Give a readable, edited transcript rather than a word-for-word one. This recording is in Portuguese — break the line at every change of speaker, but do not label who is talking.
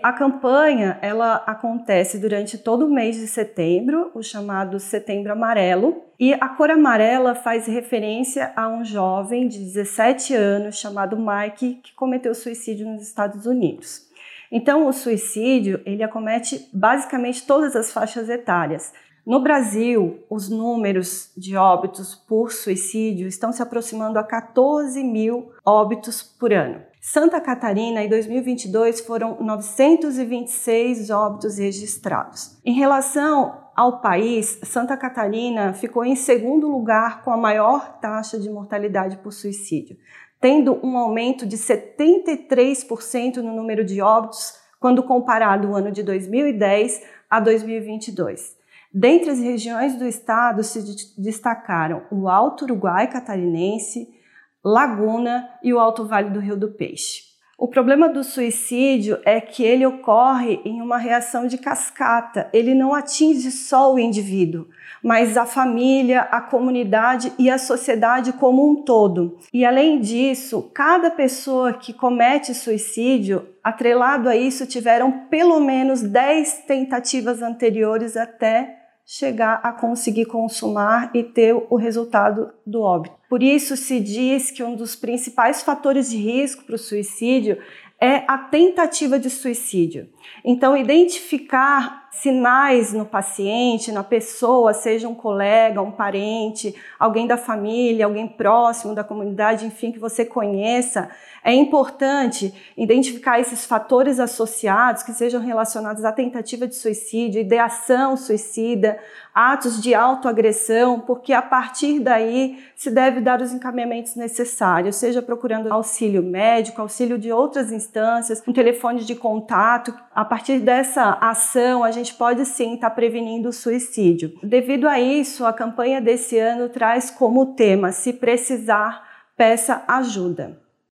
A campanha ela acontece durante todo o mês de setembro, o chamado Setembro Amarelo, e a cor amarela faz referência a um jovem de 17 anos chamado Mike que cometeu suicídio nos Estados Unidos. Então, o suicídio ele acomete basicamente todas as faixas etárias. No Brasil, os números de óbitos por suicídio estão se aproximando a 14 mil óbitos por ano. Santa Catarina, em 2022, foram 926 óbitos registrados. Em relação ao país, Santa Catarina ficou em segundo lugar com a maior taxa de mortalidade por suicídio, tendo um aumento de 73% no número de óbitos quando comparado o ano de 2010 a 2022. Dentre as regiões do estado se destacaram o Alto Uruguai Catarinense, Laguna e o Alto Vale do Rio do Peixe. O problema do suicídio é que ele ocorre em uma reação de cascata. Ele não atinge só o indivíduo, mas a família, a comunidade e a sociedade como um todo. E além disso, cada pessoa que comete suicídio, atrelado a isso, tiveram pelo menos 10 tentativas anteriores até chegar a conseguir consumar e ter o resultado do óbito. Por isso se diz que um dos principais fatores de risco para o suicídio é a tentativa de suicídio. Então, identificar sinais no paciente, na pessoa, seja um colega, um parente, alguém da família, alguém próximo da comunidade, enfim, que você conheça, é importante identificar esses fatores associados que sejam relacionados à tentativa de suicídio, ideação suicida, atos de autoagressão, porque a partir daí se deve dar os encaminhamentos necessários, seja procurando auxílio médico, auxílio de outras instâncias, um telefone de contato. A partir dessa ação, a gente pode sim estar prevenindo o suicídio. Devido a isso, a campanha desse ano traz como tema: se precisar, peça ajuda.